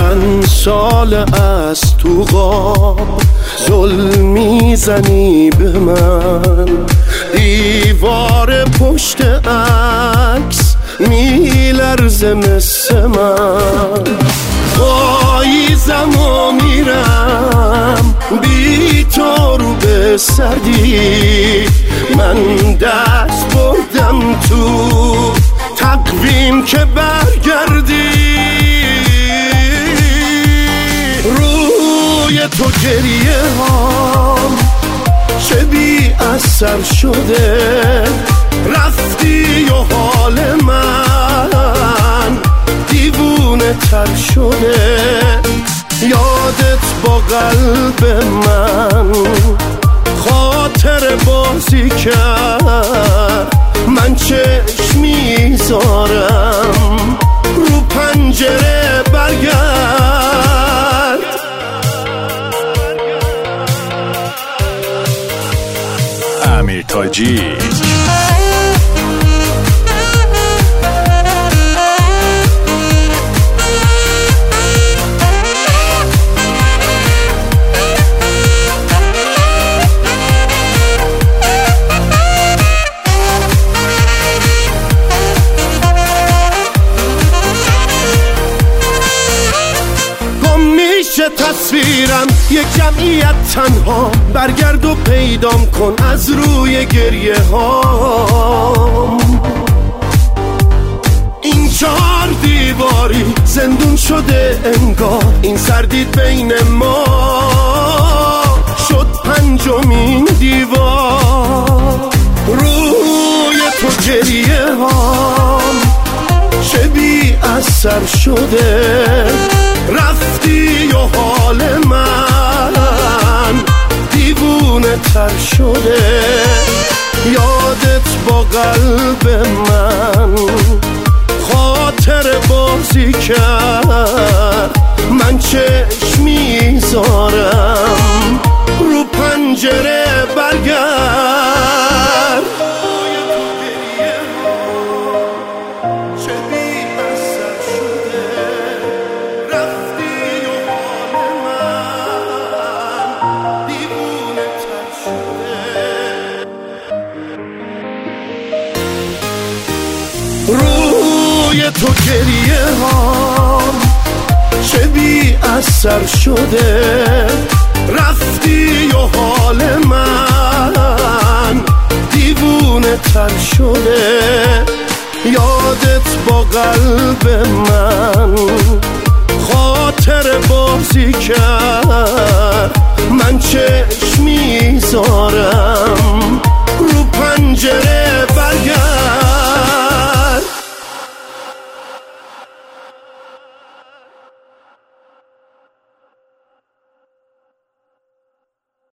چند سال از تو غاب ظلم میزنی به من، دیوار پشت عکس میلرزه مثل من. پاییزم و میرم بی تو رو به سردی، من دست بردم تو تقویم که برگردی. روی تو گریه هام چه بی اثر شده، رفتی و حال من دیوونه تر شده. یادت با قلب من خاطر بازی کرد، من چشم میذارم رو پنجره برگرد. امیر تاجی تصویرم یک جمعیت تنها، برگرد و پیدام کن از روی گریه ها. این 4 دیواری زندون شده انگار، این سردید بین ما شد 5مین دیوار. روی تو گریه ها چه بی اثر شده، رفتی و حال من دیوونه تر شده. یادت با قلب من خاطر بازی کرد، من چشم میذارم رو پنجره برگرد. روی تو گریه ها چه بی اثر شده، رفتی و حال من دیوونه تر شده. یادت با قلب من خاطر بازی کرد، من چشم میذارم